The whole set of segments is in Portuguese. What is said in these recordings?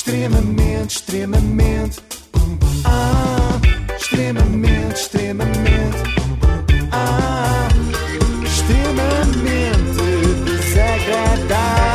Extremamente, extremamente. Extremamente, extremamente. Extremamente desagradável.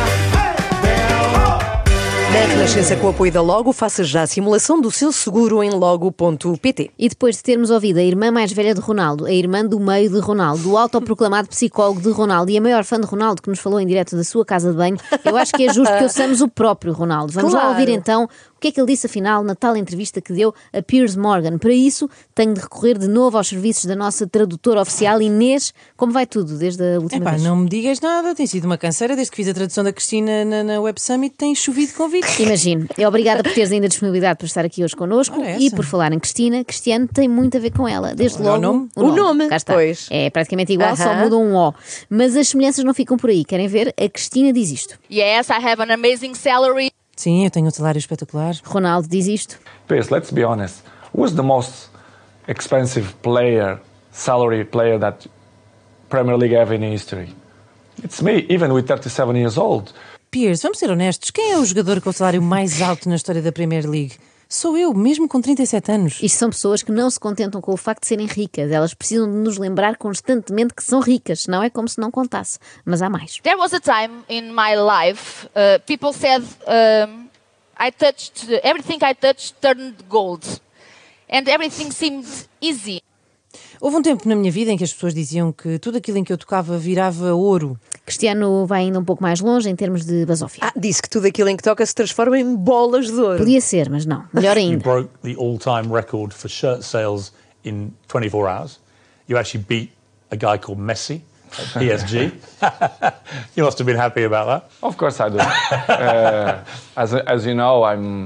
Na Renascença, com o apoio da Logo, faça já a simulação do seu seguro em logo.pt. E depois de termos ouvido a irmã mais velha de Ronaldo, a irmã do meio de Ronaldo, o autoproclamado psicólogo de Ronaldo e a maior fã de Ronaldo que nos falou em direto da sua casa de banho, eu acho que é justo que ouçamos o próprio Ronaldo. Vamos lá ouvir então o que é que ele disse afinal na tal entrevista que deu a Piers Morgan. Para isso, tenho de recorrer de novo aos serviços da nossa tradutora oficial, Inês. Como vai tudo desde a última vez? Não me digas nada, tem sido uma canseira. Desde que fiz a tradução da Cristina na Web Summit, tem chovido convites. Imagino. É obrigada por teres ainda disponibilidade para estar aqui hoje connosco. E por falar em Cristina, Cristiano tem muito a ver com ela. Desde logo, o nome. Cá está. Pois. É praticamente igual, só muda um O. Mas as semelhanças não ficam por aí. Querem ver? A Cristina diz isto. Yes, I have an amazing salary. Sim, eu tenho um salário espetacular. Ronaldo diz isto. Piers, let's be honest. Who's the most expensive salary player that Premier League have in history? It's me, even with 37 years old. Piers, vamos ser honestos. Quem é o jogador com o salário mais alto na história da Premier League? Sou eu, mesmo com 37 anos. Isto são pessoas que não se contentam com o facto de serem ricas. Elas precisam de nos lembrar constantemente que são ricas. Não é como se não contasse. Mas há mais. There was a time in my life, people said everything I touched turned gold. And everything seemed easy. Houve um tempo na minha vida em que as pessoas diziam que tudo aquilo em que eu tocava virava ouro. Cristiano vai ainda um pouco mais longe em termos de basófia. Disse que tudo aquilo em que toca se transforma em bolas de ouro. Podia ser, mas não. Melhor You ainda. broke the all-time record for shirt sales in 24 hours. You actually beat a guy called Messi at PSG. You must have been happy about that. Of course I do. As you know,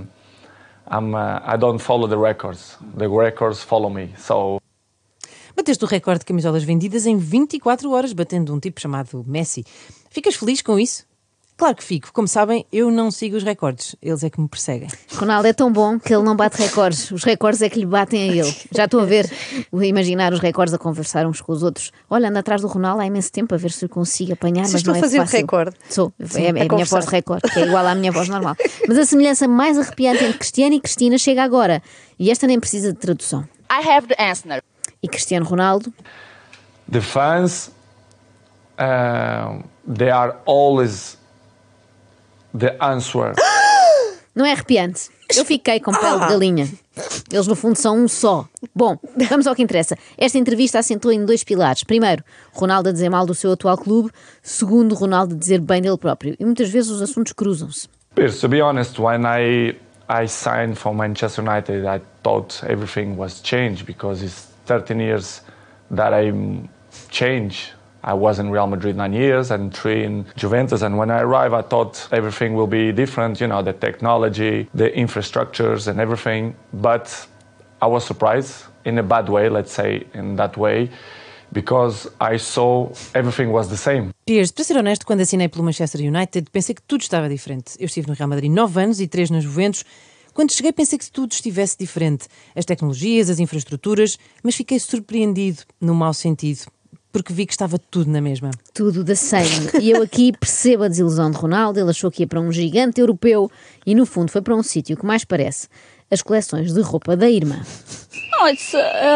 I don't follow the records. The records follow me. So. Bateste o recorde de camisolas vendidas em 24 horas, batendo um tipo chamado Messi. Ficas feliz com isso? Claro que fico. Como sabem, eu não sigo os recordes. Eles é que me perseguem. Ronaldo é tão bom que ele não bate recordes. Os recordes é que lhe batem a ele. Já estou a ver, imaginar os recordes a conversar uns com os outros. Olha, ando atrás do Ronaldo há imenso tempo a ver se consigo apanhar, mas não é fácil. Estou a fazer recorde. Sou. É a minha voz de recorde, que é igual à minha voz normal. Mas a semelhança mais arrepiante entre Cristiano e Cristina chega agora. E esta nem precisa de tradução. I have the answer. E Cristiano Ronaldo? The fans, they are always the answer. Não é arrepiante? Eu fiquei com pele de galinha. Eles, no fundo, são um só. Bom, vamos ao que interessa. Esta entrevista assentou em dois pilares. Primeiro, Ronaldo a dizer mal do seu atual clube. Segundo, Ronaldo a dizer bem dele próprio. E muitas vezes os assuntos cruzam-se. Piers, to be honest, when I signed for Manchester United, I thought everything was changed because it's 13 years that I'm changed. I was in Real Madrid 9 years and 3 in Juventus. And when I arrived, I thought everything will be different, you know, the technology, the infrastructures and everything. But I was surprised in a bad way, let's say in that way, because I saw everything was the same. Piers, para ser honesto, quando assinei pelo Manchester United, pensei que tudo estava diferente. Eu estive no Real Madrid 9 anos e 3 na Juventus. Quando cheguei pensei que tudo estivesse diferente. As tecnologias, as infraestruturas, mas fiquei surpreendido, no mau sentido, porque vi que estava tudo na mesma. Tudo da same. E eu aqui percebo a desilusão de Ronaldo. Ele achou que ia para um gigante europeu e, no fundo, foi para um sítio que mais parece as coleções de roupa da irmã. No, it's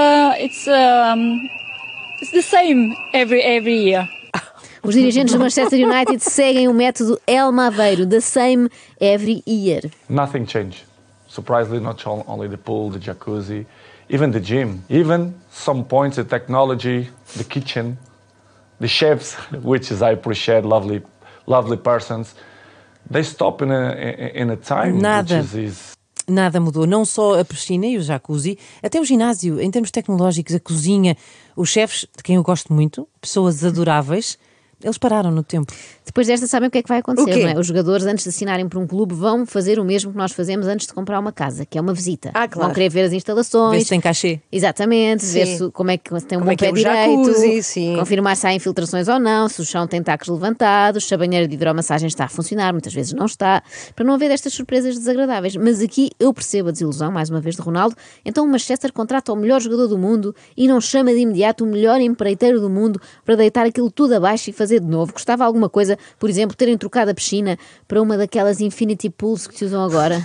the same every year. Os dirigentes do Manchester United seguem o método El Maveiro, the same every year. Nothing changed. Surprisingly, not only the pool, the jacuzzi, even the gym, even some points, the technology, the kitchen, the chefs, which is I appreciate, lovely persons. They stop in a time. Nada. Which is Nada mudou, não só a piscina e o jacuzzi, até o ginásio, em termos tecnológicos, a cozinha, os chefes, de quem eu gosto muito, pessoas adoráveis. Eles pararam no tempo. Depois desta, sabem o que é que vai acontecer, não é? Os jogadores, antes de assinarem por um clube, vão fazer o mesmo que nós fazemos antes de comprar uma casa, que é uma visita. Claro. Vão querer ver as instalações. Ver se tem cachê. Exatamente, ver se, como é que tem um bom pé direito, confirmar se há infiltrações ou não, se o chão tem tacos levantados, se a banheira de hidromassagem está a funcionar, muitas vezes não está, para não haver estas surpresas desagradáveis. Mas aqui eu percebo a desilusão, mais uma vez, de Ronaldo. Então o Manchester contrata o melhor jogador do mundo e não chama de imediato o melhor empreiteiro do mundo para deitar aquilo tudo abaixo e fazer de novo. Gostava alguma coisa, por exemplo, terem trocado a piscina para uma daquelas infinity pools que se usam agora.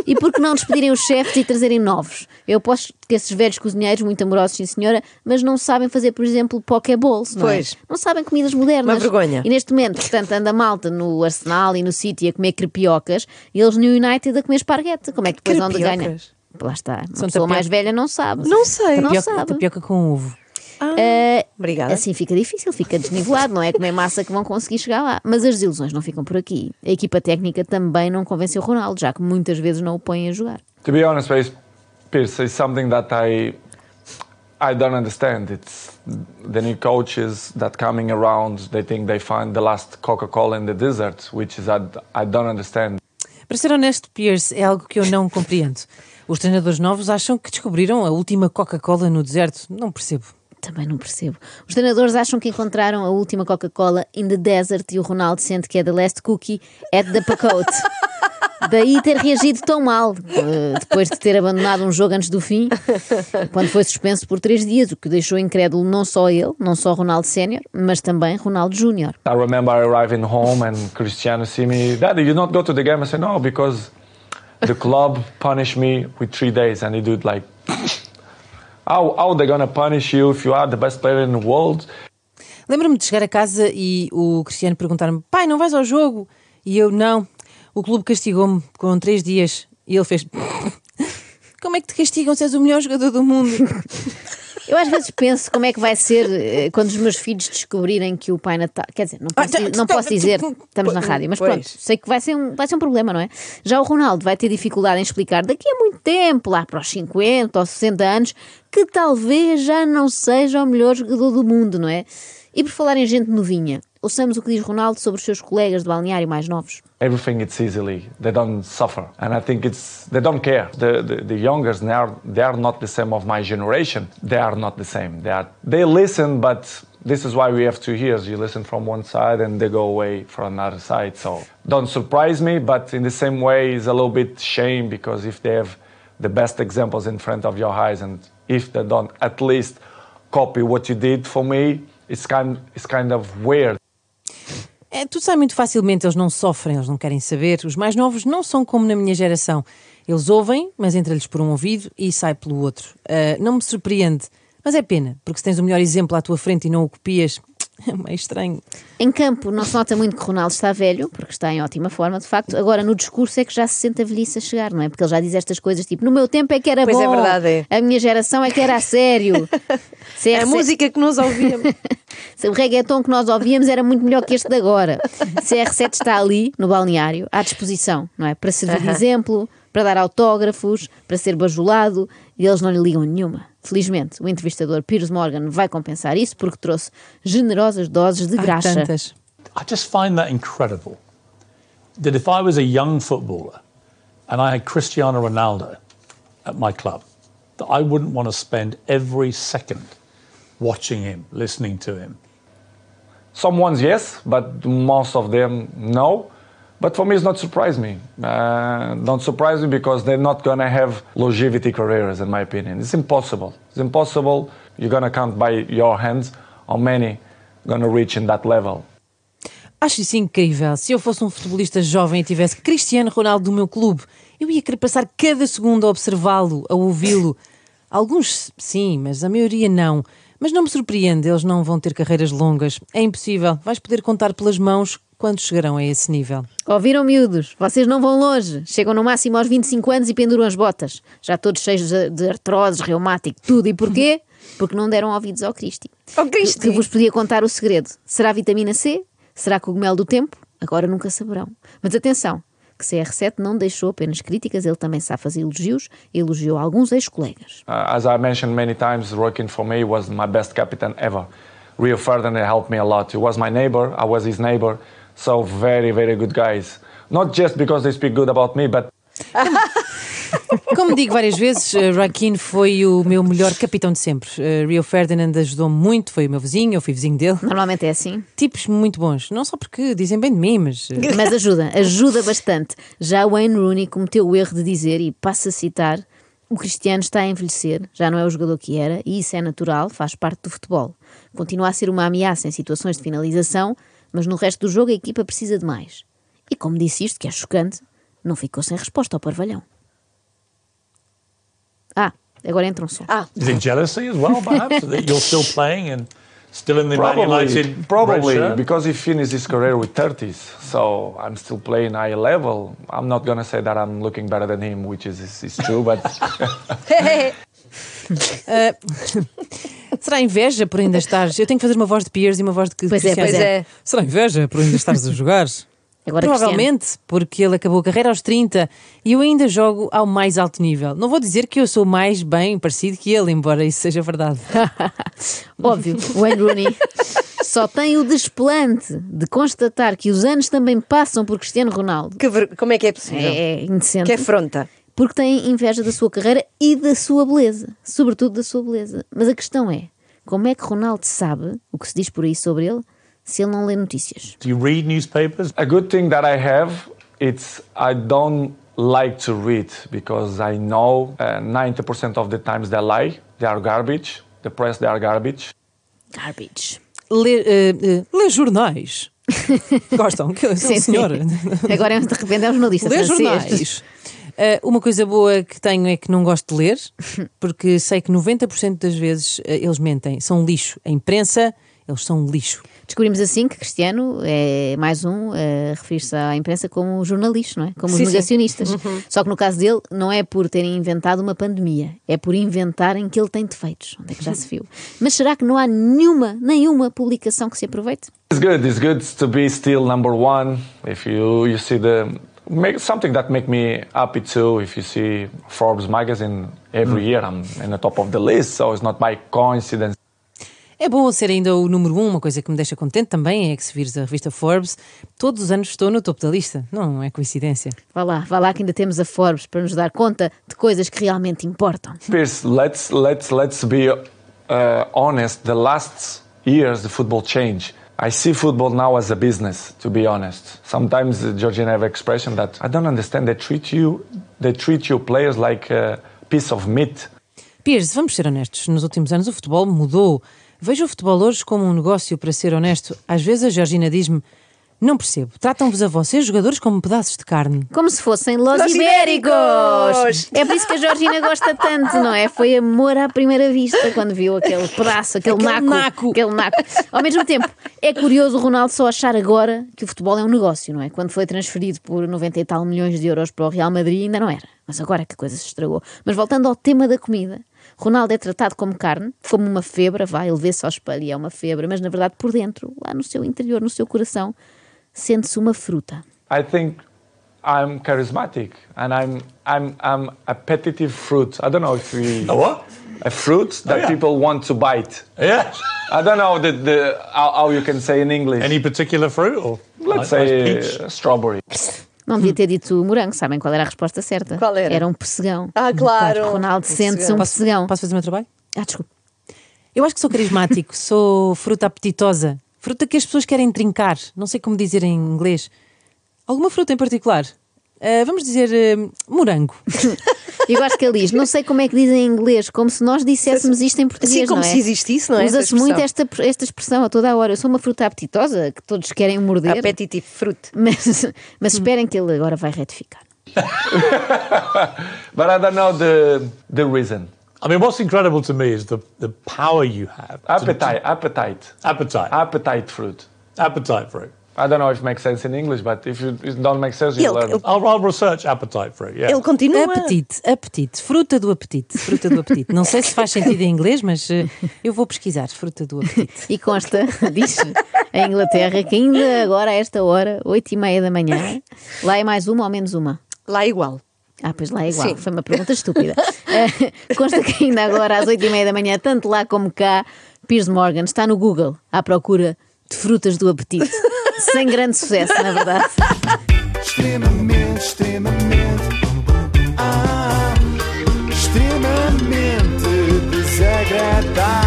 E por que não despedirem os chefes e trazerem novos? Eu aposto que esses velhos cozinheiros, muito amorosos, sim senhora, mas não sabem fazer, por exemplo, pokeballs, não é? Pois. Não sabem comidas modernas. Uma vergonha. E neste momento, portanto, anda a malta no Arsenal e no City a comer crepiocas e eles no United a comer esparguete. Como é que depois onde ganha? Crepiocas? Lá está. Uma São pessoa tapioca. mais velha não sabe. Não sei. Não sabe. Tapioca com ovo. Obrigada. Assim fica difícil, fica desnivelado, não é comer massa que vão conseguir chegar lá. Mas as desilusões não ficam por aqui. A equipa técnica também não convenceu Ronaldo, já que muitas vezes não o põem a jogar. To be honest, Pierce, it's something that I don't understand. It's the new coaches that coming around, they think they find the last Coca-Cola in the desert, which is I don't understand. Para ser honesto, Pierce, é algo que eu não compreendo. Os treinadores novos acham que descobriram a última Coca-Cola no deserto. Não percebo. Também não percebo. Os treinadores acham que encontraram a última Coca-Cola in the desert e o Ronaldo sente que é the last cookie at the pacote. Daí ter reagido tão mal, depois de ter abandonado um jogo antes do fim, quando foi suspenso por 3 dias, o que deixou incrédulo não só ele, não só Ronaldo Sénior, mas também Ronaldo Júnior. I remember arriving home and Cristiano see me, Daddy, you not go to the game? I said, no, because the club punished me with 3 days. And he did like, how they gonna punish you if you are the best player in the world? Lembro-me de chegar a casa e o Cristiano perguntar-me: pai, não vais ao jogo? E eu, não. O clube castigou-me com 3 dias. E ele fez: como é que te castigam se és o melhor jogador do mundo? Eu às vezes penso como é que vai ser quando os meus filhos descobrirem que o Pai Natal... Quer dizer, não posso dizer, estamos na rádio, mas pronto, sei que vai ser um problema, não é? Já o Ronaldo vai ter dificuldade em explicar daqui a muito tempo, lá para os 50 ou 60 anos, que talvez já não seja o melhor jogador do mundo, não é? E por falar em gente novinha, ouçamos o que diz Ronaldo sobre os seus colegas de balneário mais novos. Everything it's easily. They don't suffer, and I think they don't care. The youngers they are not the same of my generation. They are not the same. They listen, but this is why we have 2 ears. You listen from one side and they go away from another side. So don't surprise me, but in the same way, it's a little bit shame because if they have the best examples in front of your eyes, and if they don't at least copy what you did for me, it's kind of weird. Tudo sai muito facilmente, eles não sofrem, eles não querem saber. Os mais novos não são como na minha geração. Eles ouvem, mas entra-lhes por um ouvido e sai pelo outro. Não me surpreende, mas é pena, porque se tens o melhor exemplo à tua frente e não o copias, é meio estranho. Em campo não se nota muito que Ronaldo está velho, porque está em ótima forma, de facto. Agora, no discurso é que já se sente a velhice a chegar, não é? Porque ele já diz estas coisas tipo, no meu tempo é que era pois bom. É verdade, é. A minha geração é que era a sério. A música que nós ouvíamos. O reggaeton que nós ouvíamos era muito melhor que este de agora. CR7 está ali, no balneário, à disposição, não é? Para servir de exemplo, para dar autógrafos, para ser bajulado, e eles não lhe ligam nenhuma. Felizmente, o entrevistador Piers Morgan vai compensar isso porque trouxe generosas doses de graxa. Tantas. I just find that incredible. That if I was a young footballer and I had Cristiano Ronaldo at my club, that I wouldn't want to spend every second watching him, listening to him. Some ones, yes, but most of them, no. But for me, it's not surprise me. Don't surprise me because they're not going to have longevity careers, in my opinion. It's impossible. It's impossible. You're going to count by your hands how many going to reach in that level. Acho isso incrível. Se eu fosse um futebolista jovem e tivesse Cristiano Ronaldo do meu clube, eu ia querer passar cada segundo a observá-lo, a ouvi-lo. Alguns sim, mas a maioria não. Mas não me surpreende, eles não vão ter carreiras longas. É impossível. Vais poder contar pelas mãos quando chegarão a esse nível. Ouviram, miúdos? Vocês não vão longe. Chegam no máximo aos 25 anos e penduram as botas. Já todos cheios de artroses, reumático, tudo. E porquê? Porque não deram ouvidos ao Cristi. Que vos podia contar o segredo. Será vitamina C? Será cogumelo do tempo? Agora nunca saberão. Mas atenção, que CR7 não deixou apenas críticas, ele também sabe fazer elogios e elogiou alguns ex-colegas. As I mentioned many times, working for me was my best captain ever. Rio Ferdinand helped me a lot. He was my neighbor, I was his neighbor. So very, very good guys. Not just because they speak good about me, but... Como digo várias vezes, Roy Keane foi o meu melhor capitão de sempre. Rio Ferdinand ajudou-me muito, foi o meu vizinho, eu fui vizinho dele. Normalmente é assim. Tipos muito bons, não só porque dizem bem de mim, mas... Mas ajuda bastante. Já Wayne Rooney cometeu o erro de dizer, e passo a citar, o Cristiano está a envelhecer, já não é o jogador que era, e isso é natural, faz parte do futebol. Continua a ser uma ameaça em situações de finalização, mas no resto do jogo a equipa precisa de mais. E como disse isto, que é chocante, não ficou sem resposta ao parvalhão. Agora entra um som. Is it jealousy as well, perhaps? That you're still playing and still in the Man United Probably, red shirt? because he finished his career with 30s, so I'm still playing high level. I'm not going to say that I'm looking better than him, which is true, but... Será inveja por ainda estares... Eu tenho que fazer uma voz de Piers e uma voz de Cristiano. Pois é. Será inveja por ainda estares a jogar? Agora, provavelmente, Cristiano, porque ele acabou a carreira aos 30 e eu ainda jogo ao mais alto nível. Não vou dizer que eu sou mais bem parecido que ele, embora isso seja verdade. Óbvio, o Wayne Rooney só tem o desplante de constatar que os anos também passam por Cristiano Ronaldo. Como é que é possível? É indecente. Que afronta. Porque tem inveja da sua carreira e da sua beleza. Sobretudo da sua beleza. Mas a questão é, como é que Ronaldo sabe o que se diz por aí sobre ele se ele não lê notícias? Do you read newspapers? A good thing that I have, it's I don't like to read because I know 90% of the times they lie, they are garbage, the press, they are garbage. Garbage. Lê jornais. Gostam? Que eu sou senhora. Agora, de repente, é um jornalista Lê francês. jornais. Uma coisa boa que tenho é que não gosto de ler, porque sei que 90% das vezes eles mentem. São lixo. A imprensa, eles são lixo. Descobrimos assim que Cristiano é mais um a referir-se à imprensa como jornalista, não é? Como os negacionistas. Só que no caso dele não é por terem inventado uma pandemia, é por inventarem que ele tem defeitos. Onde é que já se viu? Mas será que não há nenhuma publicação que se aproveite? It's good to be still number one. If you see something that make me happy too. If you see Forbes magazine every year, I'm in the top of the list, so it's not by coincidence. É bom ser ainda o número 1, uma coisa que me deixa contente também é que se vires a revista Forbes, todos os anos estou no topo da lista, não é coincidência. Vá lá que ainda temos a Forbes para nos dar conta de coisas que realmente importam. Piers, let's be honest. The last years the football changed. I see football now as a business, to be honest. Sometimes Georgina have an expression that I don't understand. They treat you players like a piece of meat. Piers, vamos ser honestos, nos últimos anos o futebol mudou. Vejo o futebol hoje como um negócio, para ser honesto. Às vezes a Georgina diz-me, não percebo, tratam-vos a vocês, jogadores, como pedaços de carne. Como se fossem Los Ibéricos! É por isso que a Georgina gosta tanto, não é? Foi amor à primeira vista, quando viu aquele pedaço, aquele naco. Ao mesmo tempo, é curioso o Ronaldo só achar agora que o futebol é um negócio, não é? Quando foi transferido por 90 e tal milhões de euros para o Real Madrid ainda não era. Mas agora é que a coisa se estragou. Mas voltando ao tema da comida, Ronaldo é tratado como carne, como uma febra, ele vê-se ao espelho e é uma febra, mas na verdade por dentro, lá no seu interior, no seu coração, sente-se uma fruta. I think I'm charismatic and I'm appetitive fruit. I don't know if we... A what? A fruit that people want to bite. Yeah. I don't know how you can say in English. Any particular fruit? Or Let's say strawberry. Não devia ter dito morango, sabem qual era a resposta certa? Qual era? Era um pessegão. Claro. Ronaldo sente-se um pessegão. Posso fazer o meu trabalho? Desculpe. Eu acho que sou carismático, sou fruta apetitosa, fruta que as pessoas querem trincar, não sei como dizer em inglês. Alguma fruta em particular? Vamos dizer morango. Eu acho que ele diz, não sei como é que dizem em inglês, como se nós disséssemos isto em português, assim como não é? se existisse, não é? Usa-se muito esta expressão a toda a hora. Eu sou uma fruta apetitosa, que todos querem morder. Appetitive fruit. Mas esperem que ele agora vai retificar. But I don't know the reason. I mean, what's incredible to me is the power you have. Appetite fruit. Appetite fruit. I don't know if it makes sense in English, but if it don't make sense, you'll learn. I'll research appetite fruit, yeah. Ele continua. Apetite, fruta do apetite. Não sei se faz sentido em inglês, mas eu vou pesquisar, fruta do apetite. E consta, diz a Inglaterra, que ainda agora a esta hora, 8h30 da manhã, lá é mais uma ou menos uma? Lá é igual. Pois lá é igual. Sim. Foi uma pergunta estúpida. Consta que ainda agora às 8h30 da manhã, tanto lá como cá, Piers Morgan está no Google à procura de frutas do apetite. Sem grande sucesso, na verdade. Extremamente desagradável.